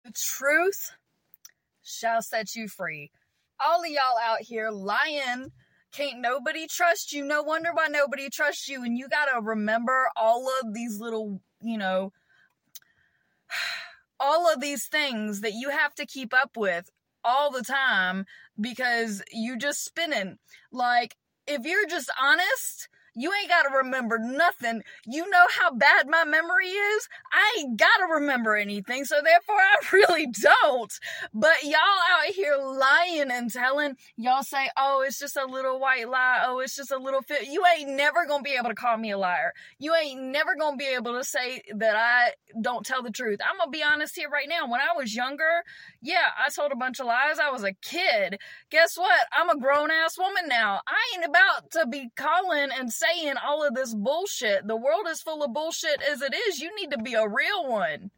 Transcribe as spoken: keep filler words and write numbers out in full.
The truth shall set you free. All of y'all out here lying. Can't nobody trust you. No wonder why nobody trusts you. And you gotta remember all of these little, you know, all of these things that you have to keep up with all the time because you just spinning. Like, if you're just honest, you ain't got to remember nothing. You know how bad my memory is? I ain't got to remember anything, so therefore I really don't. But y'all out here lying and telling, y'all say, oh, it's just a little white lie. Oh, it's just a little fit. You ain't never going to be able to call me a liar. You ain't never going to be able to say that I don't tell the truth. I'm going to be honest here right now. When I was younger, yeah, I told a bunch of lies. I was a kid. Guess what? I'm a grown-ass woman now. I ain't about to be calling and saying all of this bullshit. The world is full of bullshit as it is. You need to be a real one.